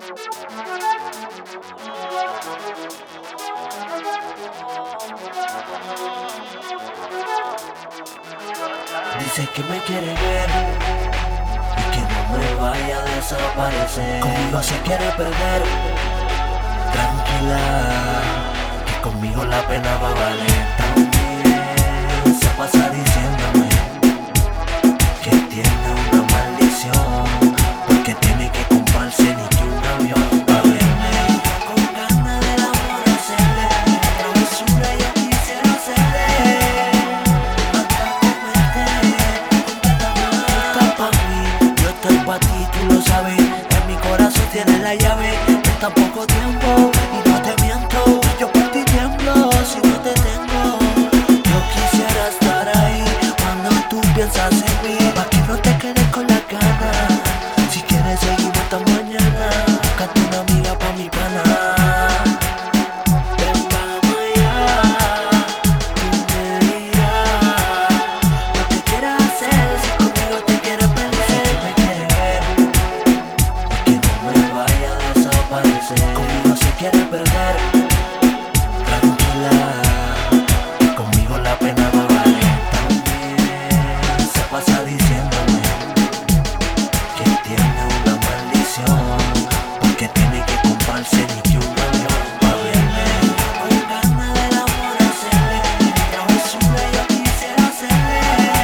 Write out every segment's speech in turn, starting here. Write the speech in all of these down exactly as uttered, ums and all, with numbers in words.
Dice que me quiere ver y que no me vaya a desaparecer. Conmigo se quiere perder. Tranquila, que conmigo la pena va a valer. También se pasa diciéndome que tiene una maldición, porque tiene que comprarse ni que un avión pa' verme. Con ganas del amor hacerle travesura, yo quisiera hacerle. Pa' ti, tú lo sabes, en mi corazón tienes la llave. En tan poco tiempo, y no te miento, yo por ti tiemblo si no te tengo. Yo quisiera estar ahí cuando tú piensas en mí, pa' que no te quedes con la gana. Si quieres seguir esta mañana, buscate una amiga pa' mi pana. Ven, vamos allá, tú me dirás lo que quieras hacer, si conmigo te quieres perder. Conmigo se quiere perder. Tranquila, conmigo la pena va a valer. También se pasa diciéndome que tiene una maldición, porque tiene que comprarse ni que un avión pa' verme. Con ganas del amor hacerle travesura, yo quisiera hacerle.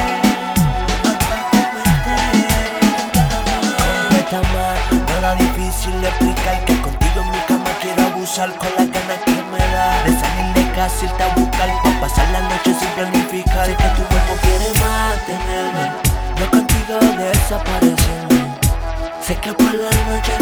Hasta comerte nada difícil de explicar, que contigo en mi cama quiero abusar con las ganas que me da de salir de casa, irte a buscar pa' pasar la noche sin planificar. Sé que tu cuerpo quiere mantenerme, yo contigo desaparecerme. Sé que por la noche